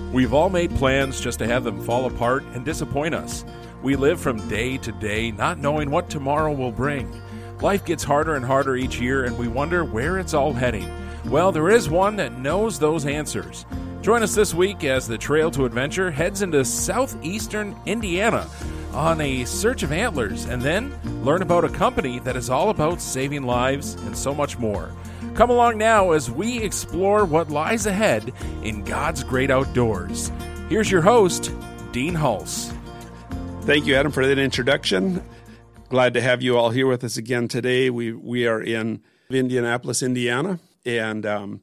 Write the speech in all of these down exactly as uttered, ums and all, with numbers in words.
We've all made plans just to have them fall apart and disappoint us. We live from day to day, not knowing what tomorrow will bring. Life gets harder and harder each year, and we wonder where it's all heading. Well, there is one that knows those answers. Join us this week as the Trail to Adventure heads into southeastern Indiana on a search of antlers, and then learn about a company that is all about saving lives and so much more. Come along now as we explore what lies ahead in God's great outdoors. Here's your host, Dean Hulse. Thank you, Adam, for that introduction. Glad to have you all here with us again today. We we are in Indianapolis, Indiana, and um,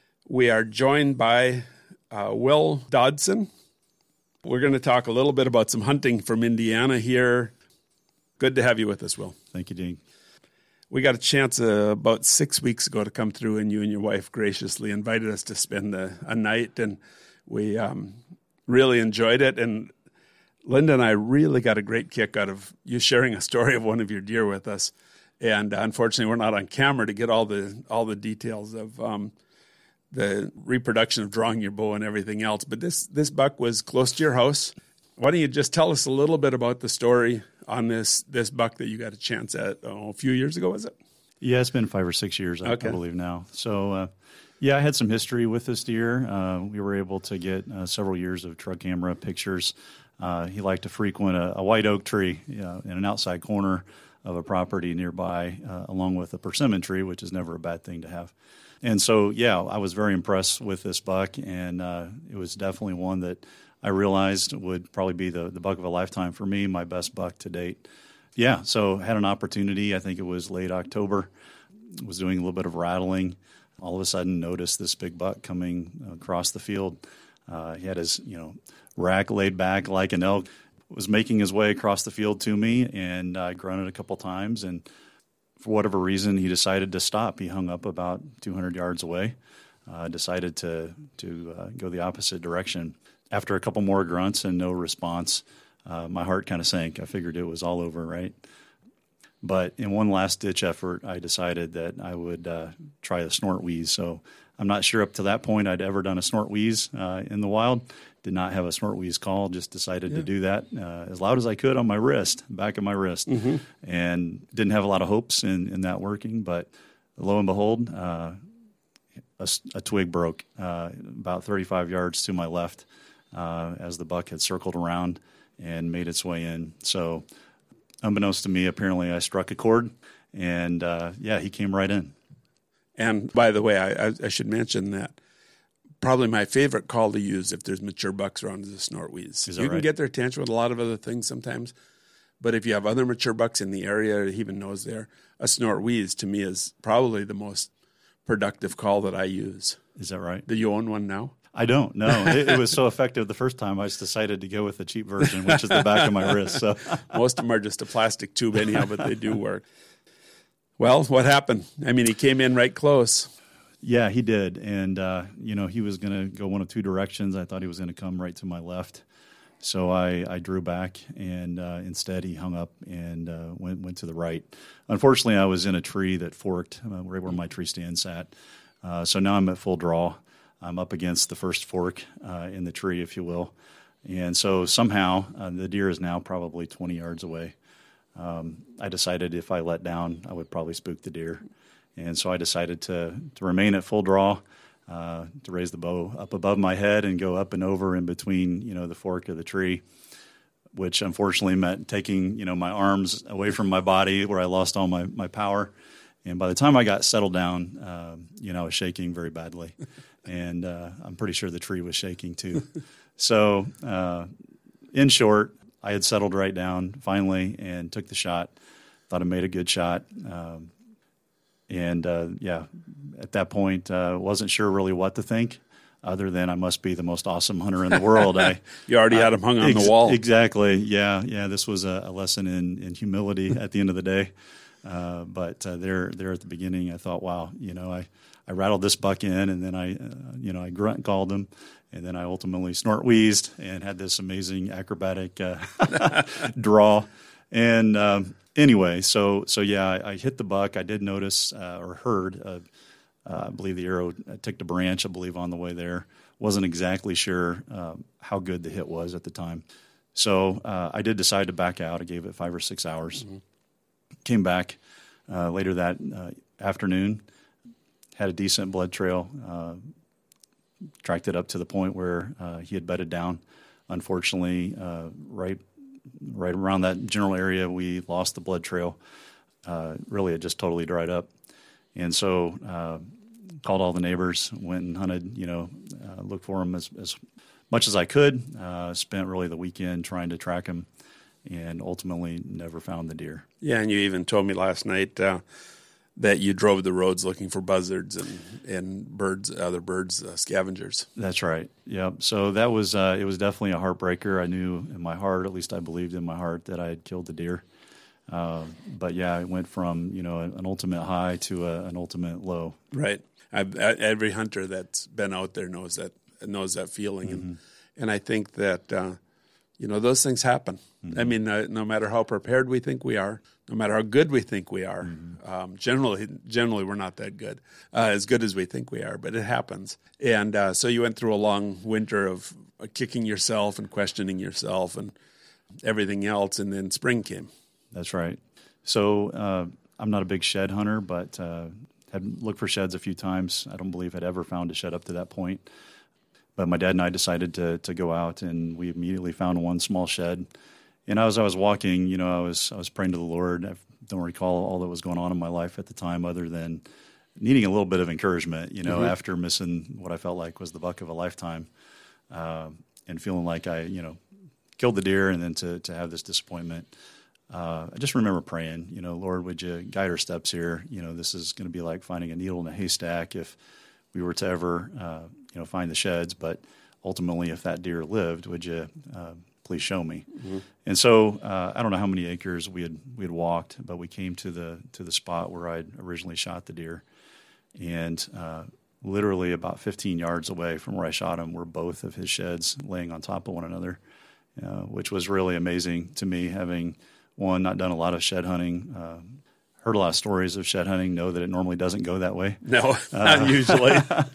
we are joined by uh, Will Dodson. We're going to talk a little bit about some hunting from Indiana here. Good to have you with us, Will. Thank you, Dean. We got a chance uh, about six weeks ago to come through, and you and your wife graciously invited us to spend a, a night, and we um, really enjoyed it. And Linda and I really got a great kick out of you sharing a story of one of your deer with us. And uh, unfortunately, we're not on camera to get all the all the details of um, the reproduction of drawing your bow and everything else. But this this buck was close to your house. Why don't you just tell us a little bit about the story on this this buck that you got a chance at oh, a few years ago, was it? Yeah, it's been five or six years, I, okay. I believe now. So, uh, yeah, I had some history with this deer. Uh, we were able to get uh, several years of truck camera pictures. Uh, he liked to frequent a, a white oak tree uh, in an outside corner of a property nearby, uh, along with a persimmon tree, which is never a bad thing to have. And so, yeah, I was very impressed with this buck, and uh, it was definitely one that I realized would probably be the, the buck of a lifetime for me, my best buck to date. Yeah, so had an opportunity. I think it was late October. Was doing a little bit of rattling. All of a sudden noticed this big buck coming across the field. Uh, he had his, you know, rack laid back like an elk. Was making his way across the field to me, and I grunted a couple times, and for whatever reason, he decided to stop. He hung up about two hundred yards away, uh, decided to, to uh, go the opposite direction. After a couple more grunts and no response, uh, my heart kind of sank. I figured it was all over, right? But in one last-ditch effort, I decided that I would uh, try a snort wheeze. So I'm not sure up to that point I'd ever done a snort wheeze uh, in the wild. Did not have a snort wheeze call, just decided yeah. to do that uh, as loud as I could on my wrist, back of my wrist. Mm-hmm. And didn't have a lot of hopes in, in that working, but lo and behold, uh, a, a twig broke uh, about thirty-five yards to my left. Uh, as the buck had circled around and made its way in. So unbeknownst to me, apparently I struck a chord, and uh, yeah, he came right in. And by the way, I, I, I should mention that probably my favorite call to use if there's mature bucks around is a snort wheeze. Is that you right? can get their attention with a lot of other things sometimes, but if you have other mature bucks in the area, he even knows there, a snort wheeze to me is probably the most productive call that I use. Is that right? Do you own one now? I don't, no. It, it was so effective the first time I just decided to go with the cheap version, which is the back of my wrist. So most of them are just a plastic tube anyhow, but they do work. Well, what happened? I mean, he came in right close. Yeah, he did. And, uh, you know, he was going to go one of two directions. I thought he was going to come right to my left. So I, I drew back, and uh, instead he hung up and uh, went went to the right. Unfortunately, I was in a tree that forked uh, right where my tree stand sat. Uh, so now I'm at full draw. I'm up against the first fork uh, in the tree, if you will. And so somehow uh, the deer is now probably twenty yards away. Um, I decided if I let down, I would probably spook the deer. And so I decided to, to remain at full draw, uh, to raise the bow up above my head and go up and over in between, you know, the fork of the tree, which unfortunately meant taking, you know, my arms away from my body where I lost all my, my power. And by the time I got settled down, uh, you know, I was shaking very badly. And uh, I'm pretty sure the tree was shaking too. So uh, in short, I had settled right down finally and took the shot. Thought I made a good shot. Um, and, uh, yeah, at that point, uh, wasn't sure really what to think other than I must be the most awesome hunter in the world. I, you already I, had him hung on ex- the wall. Exactly. Yeah, yeah. This was a, a lesson in, in humility at the end of the day. Uh, but uh, there, there at the beginning, I thought, wow, you know, I, I rattled this buck in, and then I, uh, you know, I grunt called him, and then I ultimately snort wheezed and had this amazing acrobatic uh, draw. And um, anyway, so so yeah, I, I hit the buck. I did notice uh, or heard, uh, uh, I believe the arrow ticked a branch, I believe, on the way there. wasn't exactly sure uh, how good the hit was at the time. So uh, I did decide to back out. I gave it five or six hours. Mm-hmm. Came back uh, later that uh, afternoon, had a decent blood trail, uh, tracked it up to the point where uh, he had bedded down. Unfortunately, uh, right right around that general area, we lost the blood trail. Uh, really, it just totally dried up. And so uh, called all the neighbors, went and hunted, you know, uh, looked for him as, as much as I could, uh, spent really the weekend trying to track him, and ultimately never found the deer. Yeah, and you even told me last night uh, that you drove the roads looking for buzzards and, and birds, other birds, uh, scavengers. That's right. Yeah. So that was uh, it was definitely a heartbreaker. I knew in my heart, at least I believed in my heart, that I had killed the deer. Uh, but yeah, it went from, you know, an ultimate high to a, an ultimate low. Right. I've, every hunter that's been out there knows that knows that feeling, mm-hmm. and and I think that uh, you know, those things happen. Mm-hmm. I mean, uh, no matter how prepared we think we are, no matter how good we think we are, mm-hmm. um, generally, generally we're not that good, uh, as good as we think we are, but it happens. And uh, so you went through a long winter of uh, kicking yourself and questioning yourself and everything else, and then spring came. That's right. So uh, I'm not a big shed hunter, but uh, had looked for sheds a few times. I don't believe I'd ever found a shed up to that point. But my dad and I decided to to go out, and we immediately found one small shed. And as I was walking, you know, I was I was praying to the Lord. I don't recall all that was going on in my life at the time, other than needing a little bit of encouragement, you know, mm-hmm. after missing what I felt like was the buck of a lifetime, uh, and feeling like I, you know, killed the deer, and then to to have this disappointment. Uh, I just remember praying, you know, Lord, would you guide our steps here? You know, this is going to be like finding a needle in a haystack if we were to ever, uh, you know, find the sheds. But ultimately, if that deer lived, would you uh, please show me? Mm-hmm. And so uh, I don't know how many acres we had we had walked, but we came to the to the spot where I'd originally shot the deer, and uh, literally about fifteen yards away from where I shot him were both of his sheds laying on top of one another, uh, which was really amazing to me, having one, not done a lot of shed hunting, uh, heard a lot of stories of shed hunting, know that it normally doesn't go that way. No, not uh, usually.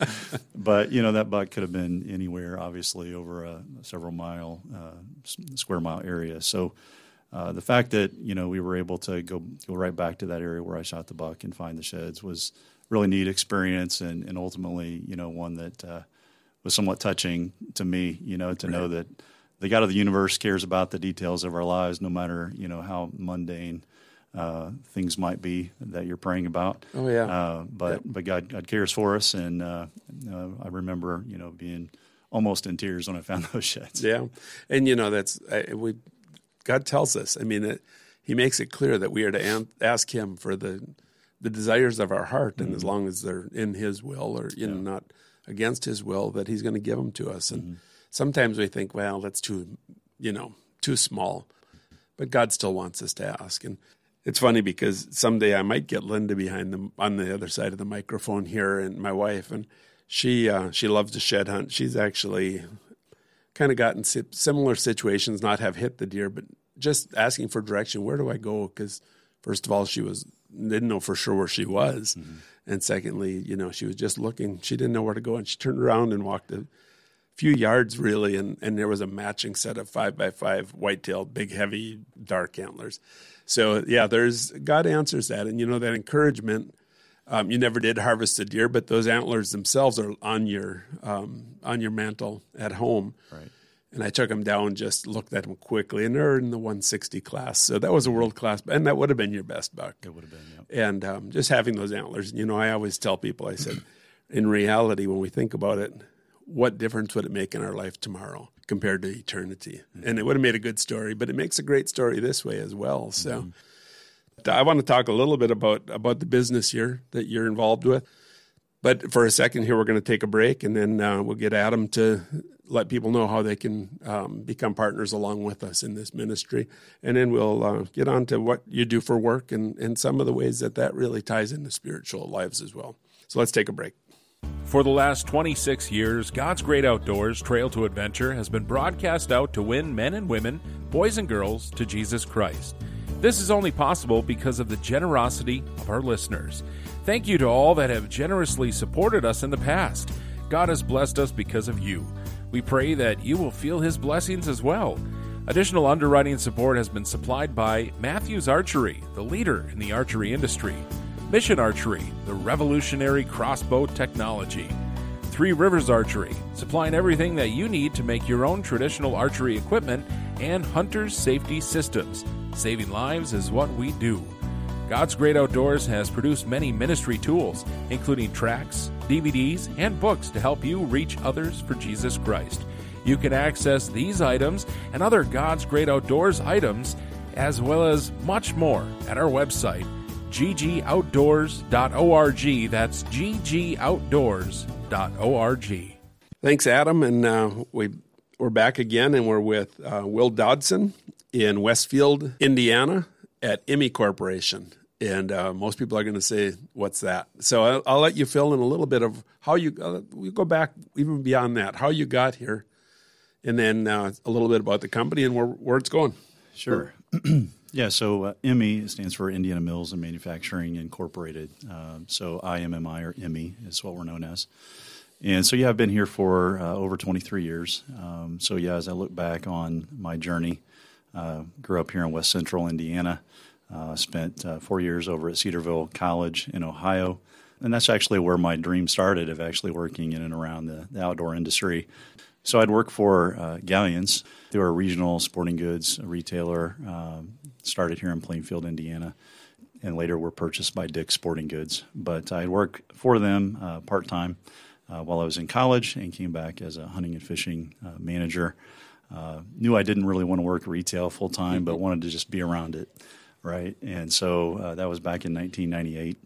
But, you know, that buck could have been anywhere, obviously, over a several mile, uh, square mile area. So uh, the fact that, you know, we were able to go go right back to that area where I shot the buck and find the sheds was really neat experience, and, and ultimately, you know, one that uh, was somewhat touching to me, you know, to right. know that the God of the universe cares about the details of our lives, no matter, you know, how mundane uh, things might be that you're praying about. Oh yeah. Uh, but yep. but God God cares for us, and uh, uh, I remember, you know, being almost in tears when I found those sheds. Yeah, and you know that's I, we. God tells us. I mean, it, He makes it clear that we are to an, ask Him for the the desires of our heart, and mm-hmm. as long as they're in His will, or you yeah. know, not against His will, that He's going to give them to us. And mm-hmm. sometimes we think, well, that's too, you know, too small. But God still wants us to ask. And it's funny because someday I might get Linda behind them on the other side of the microphone here, and my wife, and she uh, she loves to shed hunt. She's actually kind of gotten similar situations, not have hit the deer, but just asking for direction. Where do I go? Because first of all, she was didn't know for sure where she was. Mm-hmm. And secondly, you know, she was just looking. She didn't know where to go, and she turned around and walked a few yards really, and, and there was a matching set of five by five white-tailed, big, heavy, dark antlers. So yeah, there's God answers that, and you know that encouragement. Um, you never did harvest a deer, but those antlers themselves are on your um, on your mantle at home. Right. And I took them down, just looked at them quickly, and they're in the one sixty class. So that was a world class, and that would have been your best buck. It would have been, yeah. And um, just having those antlers, you know, I always tell people, I said, in reality, when we think about it, what difference would it make in our life tomorrow compared to eternity? Mm-hmm. And it would have made a good story, but it makes a great story this way as well. So mm-hmm. I want to talk a little bit about, about the business here that you're involved with. But for a second here, we're going to take a break, and then uh, we'll get Adam to let people know how they can um, become partners along with us in this ministry. And then we'll uh, get on to what you do for work and, and some of the ways that that really ties into spiritual lives as well. So let's take a break. For the last twenty-six years, God's Great Outdoors Trail to Adventure has been broadcast out to win men and women, boys and girls, to Jesus Christ. This is only possible because of the generosity of our listeners. Thank you to all that have generously supported us in the past. God has blessed us because of you. We pray that you will feel His blessings as well. Additional underwriting support has been supplied by Matthews Archery, the leader in the archery industry, Mission Archery, the revolutionary crossbow technology, Three Rivers Archery, supplying everything that you need to make your own traditional archery equipment, and Hunter's Safety Systems. Saving lives is what we do. God's Great Outdoors has produced many ministry tools, including tracts, D V Ds, and books to help you reach others for Jesus Christ. You can access these items and other God's Great Outdoors items, as well as much more, at our website, g g outdoors dot org. That's g g outdoors dot org. Thanks, Adam. And uh, we, we're back again, and we're with uh, Will Dodson in Westfield, Indiana, at I M E Corporation. And uh, most people are going to say, what's that? So I'll, I'll let you fill in a little bit of how you, uh, we go back even beyond that, how you got here, and then uh, a little bit about the company and where, where it's going. Sure. Yeah, so uh, I M E stands for Indiana Mills and Manufacturing Incorporated. Uh, so I M M I, or I M E, is what we're known as. And so, yeah, I've been here for uh, over twenty-three years. Um, so, yeah, as I look back on my journey, uh, grew up here in West Central Indiana, uh, spent uh, four years over at Cedarville College in Ohio. And that's actually where my dream started, of actually working in and around the, the outdoor industry. So I'd work for uh, Galleons. They were a regional sporting goods retailer, um, started here in Plainfield, Indiana, and later were purchased by Dick's Sporting Goods. But I'd work for them uh, part-time uh, while I was in college, and came back as a hunting and fishing uh, manager. Uh, knew I didn't really want to work retail full-time, but wanted to just be around it, right? And so uh, that was back in nineteen ninety-eight.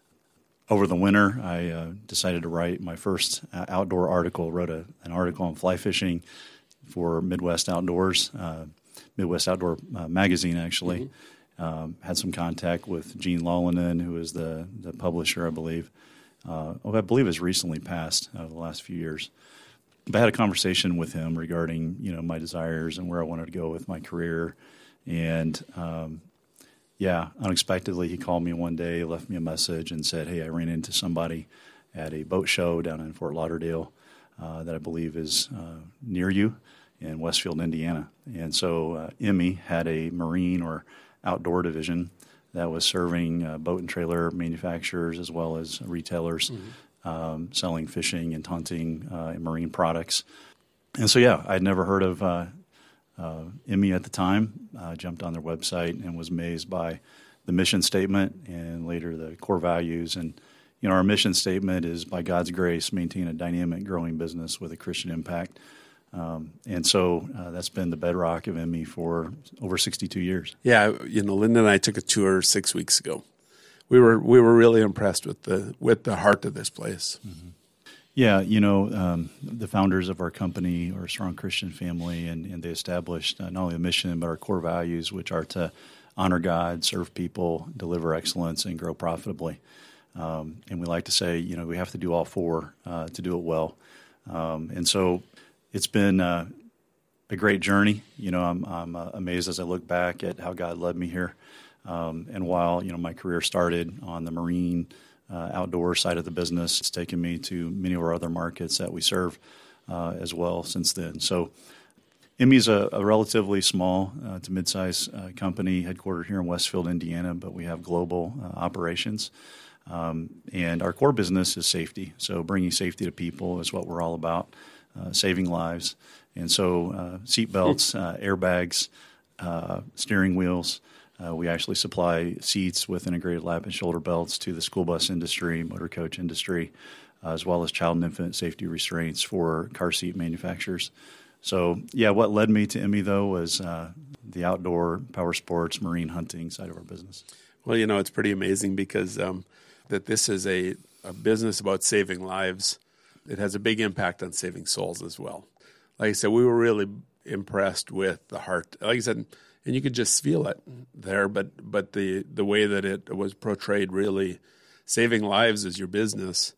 Over the winter, I uh, decided to write my first uh, outdoor article, wrote a, an article on fly fishing for Midwest Outdoors, uh, Midwest Outdoor uh, Magazine, actually. Mm-hmm. Um, had some contact with Gene Lawlinen, who is the, the publisher, I believe. Uh, oh, I believe has recently passed uh, the last few years. But I had a conversation with him regarding, you know, my desires and where I wanted to go with my career. And um Yeah, unexpectedly, he called me one day, left me a message, and said, hey, I ran into somebody at a boat show down in Fort Lauderdale uh, that I believe is uh, near you in Westfield, Indiana. And so uh, I M E had a marine or outdoor division that was serving uh, boat and trailer manufacturers as well as retailers, mm-hmm. um, selling fishing and hunting uh, and marine products. And so, yeah, I'd never heard of uh Uh, I M E at the time. I uh, jumped on their website and was amazed by the mission statement and later the core values. And, you know, our mission statement is, by God's grace, maintain a dynamic, growing business with a Christian impact. Um, and so uh, that's been the bedrock of I M E for over sixty-two years. Yeah, you know, Linda and I took a tour six weeks ago. We were we were really impressed with the with the heart of this place. Mm-hmm. Yeah, you know, um, the founders of our company are a strong Christian family, and, and they established uh, not only a mission, but our core values, which are to honor God, serve people, deliver excellence, and grow profitably. Um, and we like to say, you know, we have to do all four uh, to do it well. Um, and so it's been uh, a great journey. You know, I'm, I'm uh, amazed as I look back at how God led me here. Um, and while, you know, my career started on the marine Uh, outdoor side of the business, it's taken me to many of our other markets that we serve uh, as well since then. So I M E is a, a relatively small uh, to mid-size uh, company headquartered here in Westfield, Indiana, but we have global uh, operations. Um, and our core business is safety. So bringing safety to people is what we're all about, uh, saving lives. And so uh, seat belts, uh, airbags, uh, steering wheels. Uh, we actually supply seats with integrated lap and shoulder belts to the school bus industry, motor coach industry, uh, as well as child and infant safety restraints for car seat manufacturers. So, yeah, what led me to I M E, though, was uh, the outdoor power sports, marine hunting side of our business. Well, you know, it's pretty amazing because um, that this is a, a business about saving lives. It has a big impact on saving souls as well. Like I said, we were really impressed with the heart. Like I said, and you could just feel it there, but but the, the way that it was portrayed, really, saving lives is your business,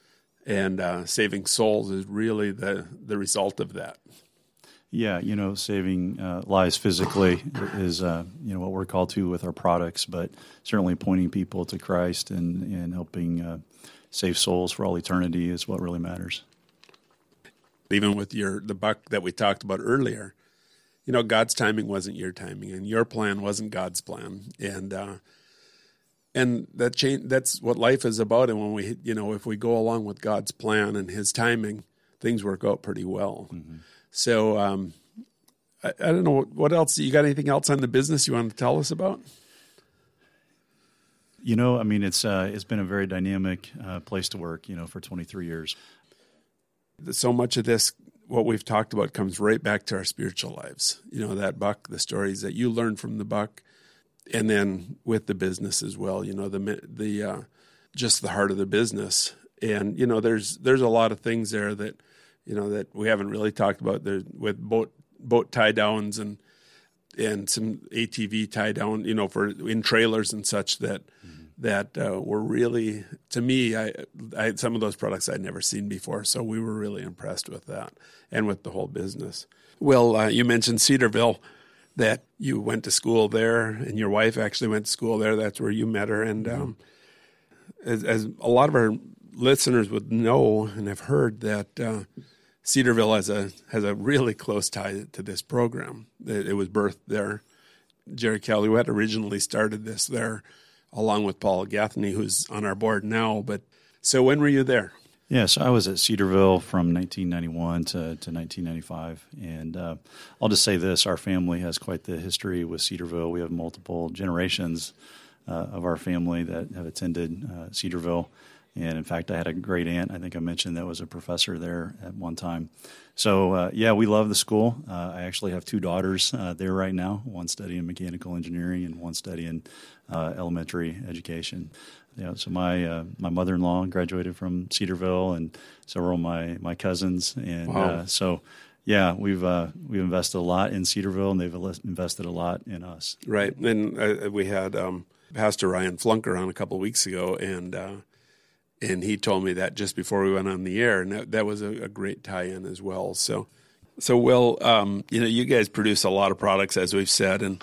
and uh, saving souls is really the, the result of that. Yeah, you know, saving uh, lives physically is, uh, you know, what we're called to with our products, but certainly pointing people to Christ and, and helping uh, save souls for all eternity is what really matters. Even with your the buck that we talked about earlier, you know, God's timing wasn't your timing, and your plan wasn't God's plan, and uh, and that change. That's what life is about. And when we, you know, if we go along with God's plan and His timing, things work out pretty well. Mm-hmm. So um, I, I don't know what else. You got anything else on the business you want to tell us about? You know, I mean, it's uh, it's been a very dynamic uh, place to work. You know, for twenty-three years. So much of this, what we've talked about, comes right back to our spiritual lives. You know, that buck, the stories that you learn from the buck, and then with the business as well. You know, the the uh, just the heart of the business, and you know, there's there's a lot of things there that you know that we haven't really talked about. There with boat boat tie downs and and some A T V tie down. You know, for in trailers and such that. Mm-hmm. that uh, were really, to me, I, I some of those products I'd never seen before, so we were really impressed with that and with the whole business. Well, uh, you mentioned Cedarville, that you went to school there, and your wife actually went to school there. That's where you met her, and um, as, as a lot of our listeners would know and have heard, that uh, Cedarville has a has a really close tie to this program. It, it was birthed there. Jerry Kelly, who had originally started this there, along with Paul Gaffney, who's on our board now. But so when were you there? Yeah, so I was at Cedarville from nineteen ninety-one to, to nineteen ninety-five. And uh, I'll just say this, our family has quite the history with Cedarville. We have multiple generations uh, of our family that have attended uh, Cedarville. And in fact, I had a great aunt, I think I mentioned, that was a professor there at one time. So, uh, yeah, we love the school. Uh, I actually have two daughters uh, there right now, one studying mechanical engineering and one studying uh, elementary education. You know, so my uh, my mother-in-law graduated from Cedarville, and several of my, my cousins. And wow. uh, so, yeah, we've uh, we've invested a lot in Cedarville, and they've invested a lot in us. Right. And uh, we had um, Pastor Ryan Flunker on a couple of weeks ago, and uh, and he told me that just before we went on the air, and that, that was a, a great tie-in as well. So, so Will, um, you know, you guys produce a lot of products, as we've said, and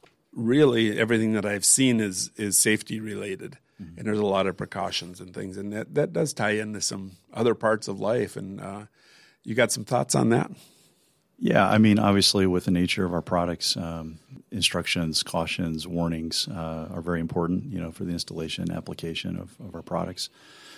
really everything that I've seen is is safety related, mm-hmm. and there's a lot of precautions and things, and that, that does tie into some other parts of life. And uh, you got some thoughts on that? Yeah, I mean, obviously with the nature of our products, um, instructions, cautions, warnings uh, are very important, you know, for the installation and application of, of our products.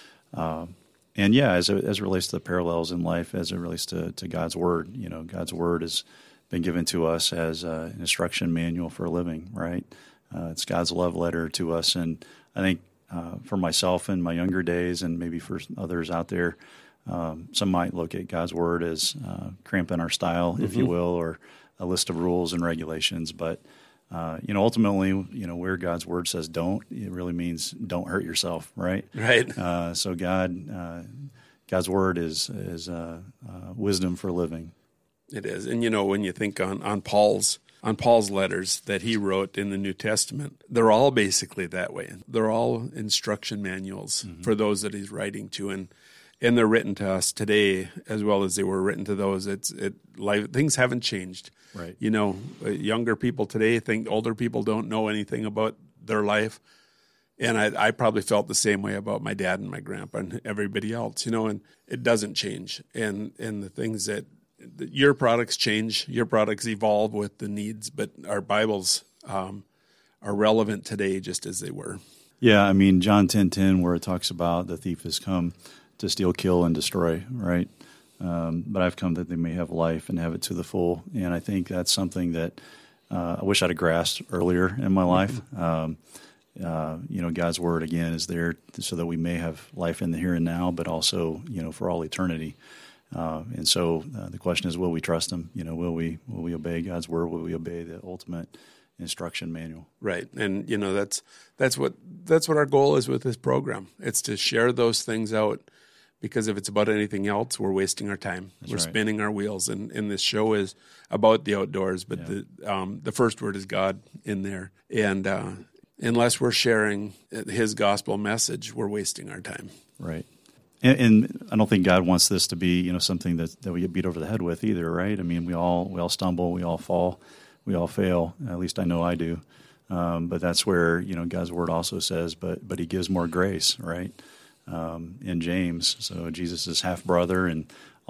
Uh, and yeah, as it, as it relates to the parallels in life, as it relates to, to God's Word, you know, God's Word has been given to us as uh, an instruction manual for a living, right? Uh, it's God's love letter to us. And I think uh, for myself in my younger days, and maybe for others out there, um, some might look at God's Word as uh, cramping our style, mm-hmm. if you will, or a list of rules and regulations. But Uh, you know, ultimately, you know, where God's Word says don't, it really means don't hurt yourself, right? Right. Uh, so God, uh, God's Word is is uh, uh, wisdom for living. It is, and you know, when you think on, on Paul's on Paul's letters that he wrote in the New Testament, they're all basically that way. They're all instruction manuals mm-hmm. for those that he's writing to, and and they're written to us today as well as they were written to those. It's it life things haven't changed. Right. You know, younger people today think older people don't know anything about their life. And I, I probably felt the same way about my dad and my grandpa and everybody else, you know, and it doesn't change. And and the things that, that your products change, your products evolve with the needs, but our Bibles um, are relevant today just as they were. Yeah, I mean, John ten ten, where it talks about the thief has come to steal, kill, and destroy, right? Um, but I've come that they may have life and have it to the full. And I think that's something that uh, I wish I'd have grasped earlier in my life. Um, uh, you know, God's Word, again, is there so that we may have life in the here and now, but also, you know, for all eternity. Uh, and so uh, the question is, will we trust Him? You know, will we will we obey God's Word? Will we obey the ultimate instruction manual? Right. And, you know, that's that's what that's what our goal is with this program. It's to share those things out. Because if it's about anything else, we're wasting our time. That's we're right. spinning our wheels. And, and this show is about the outdoors, but yeah. the um, the first word is God in there. And uh, unless we're sharing His gospel message, we're wasting our time. Right. And, and I don't think God wants this to be, you know, something that, that we get beat over the head with either, right? I mean, we all we all stumble, we all fall, we all fail. At least I know I do. Um, but that's where, you know, God's Word also says, but but He gives more grace, right? Um, in James, so Jesus' half brother and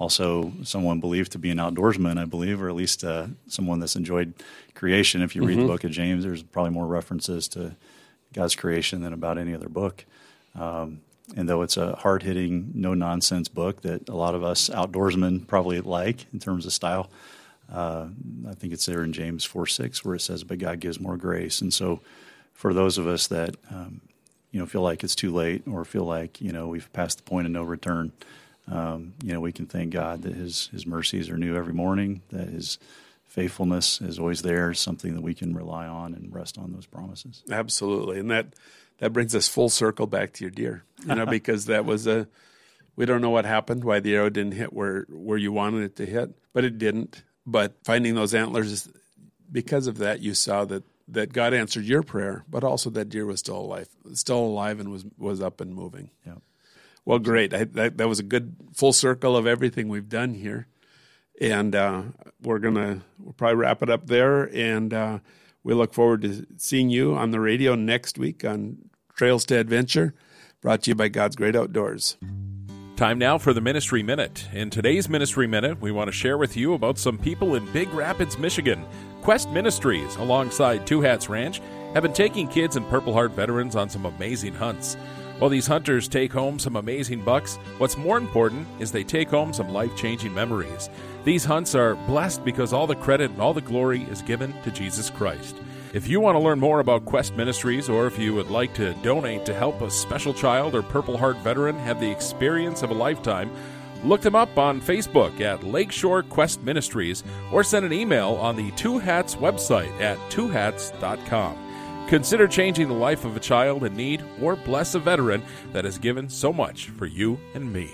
also someone believed to be an outdoorsman, I believe, or at least uh, someone that's enjoyed creation. If you read mm-hmm. the book of James, there's probably more references to God's creation than about any other book. Um, and though it's a hard-hitting, no-nonsense book that a lot of us outdoorsmen probably like in terms of style, uh, I think it's there in James four six where it says, but God gives more grace. And so for those of us that um, you know feel like it's too late or feel like you know we've passed the point of no return, um, you know we can thank God that His His mercies are new every morning, that His faithfulness is always there, something that we can rely on and rest on those promises. Absolutely, and that that brings us full circle back to your deer, you know, because that was a we don't know what happened, why the arrow didn't hit where where you wanted it to hit, but it didn't. But finding those antlers, because of that, you saw that. that God answered your prayer, but also that deer was still alive, still alive and was, was up and moving. Yeah. Well, great. I, that, that was a good full circle of everything we've done here. And uh, we're going to we'll probably wrap it up there. And uh, we look forward to seeing you on the radio next week on Trails to Adventure, brought to you by God's Great Outdoors. Time now for the Ministry Minute. In today's Ministry Minute, we want to share with you about some people in Big Rapids, Michigan. Quest Ministries, alongside Two Hats Ranch, have been taking kids and Purple Heart veterans on some amazing hunts. While these hunters take home some amazing bucks, what's more important is they take home some life-changing memories. These hunts are blessed because all the credit and all the glory is given to Jesus Christ. If you want to learn more about Quest Ministries, or if you would like to donate to help a special child or Purple Heart veteran have the experience of a lifetime, look them up on Facebook at Lakeshore Quest Ministries, or send an email on the Two Hats website at two hats dot com. Consider changing the life of a child in need, or bless a veteran that has given so much for you and me.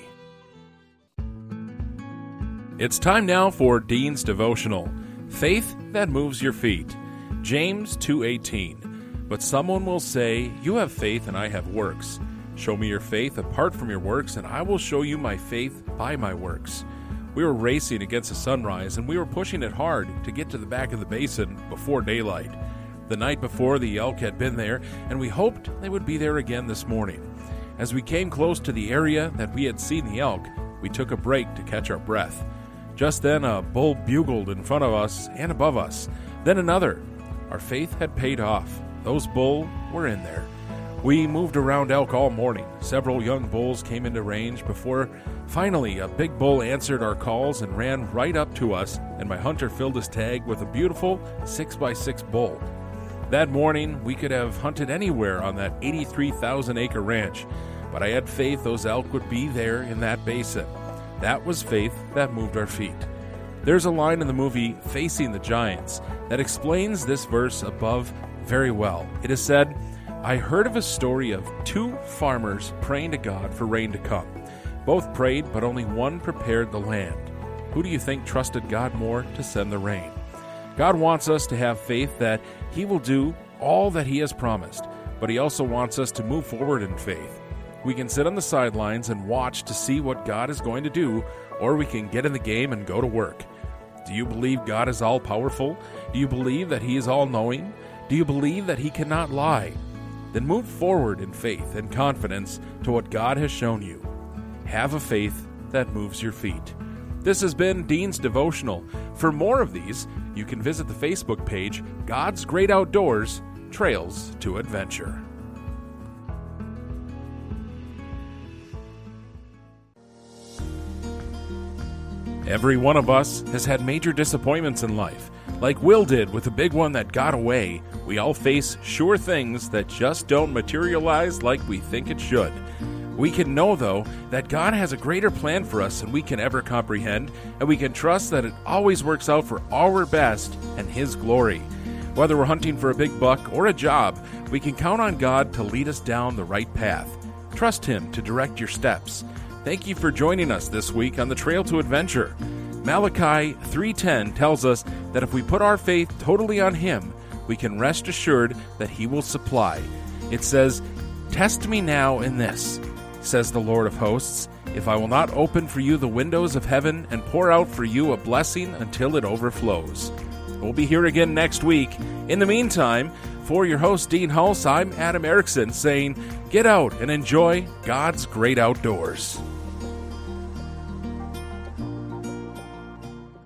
It's time now for Dean's Devotional, Faith That Moves Your Feet. James two eighteen. But someone will say, you have faith and I have works. Show me your faith apart from your works, and I will show you my faith by my works. We were racing against the sunrise, and we were pushing it hard to get to the back of the basin before daylight. The night before, the elk had been there, and we hoped they would be there again this morning. As we came close to the area that we had seen the elk, we took a break to catch our breath. Just then, a bull bugled in front of us and above us. Then another. Our faith had paid off. Those bull were in there. We moved around elk all morning. Several young bulls came into range before finally a big bull answered our calls and ran right up to us, and my hunter filled his tag with a beautiful six by six bull. That morning, we could have hunted anywhere on that eighty-three thousand acre ranch, but I had faith those elk would be there in that basin. That was faith that moved our feet. There's a line in the movie Facing the Giants that explains this verse above very well. It is said, I heard of a story of two farmers praying to God for rain to come. Both prayed, but only one prepared the land. Who do you think trusted God more to send the rain? God wants us to have faith that He will do all that He has promised, but He also wants us to move forward in faith. We can sit on the sidelines and watch to see what God is going to do, or we can get in the game and go to work. Do you believe God is all-powerful? Do you believe that He is all-knowing? Do you believe that He cannot lie? Then move forward in faith and confidence to what God has shown you. Have a faith that moves your feet. This has been Dean's Devotional. For more of these, you can visit the Facebook page, God's Great Outdoors, Trails to Adventure. Every one of us has had major disappointments in life. Like Will did with the big one that got away, we all face sure things that just don't materialize like we think it should. We can know, though, that God has a greater plan for us than we can ever comprehend, and we can trust that it always works out for our best and His glory. Whether we're hunting for a big buck or a job, we can count on God to lead us down the right path. Trust Him to direct your steps. Thank you for joining us this week on the Trail to Adventure. Malachi three ten tells us that if we put our faith totally on Him, we can rest assured that He will supply. It says, Test me now in this, says the Lord of hosts, if I will not open for you the windows of heaven and pour out for you a blessing until it overflows. We'll be here again next week. In the meantime, for your host, Dean Hulse, I'm Adam Erickson saying, get out and enjoy God's great outdoors.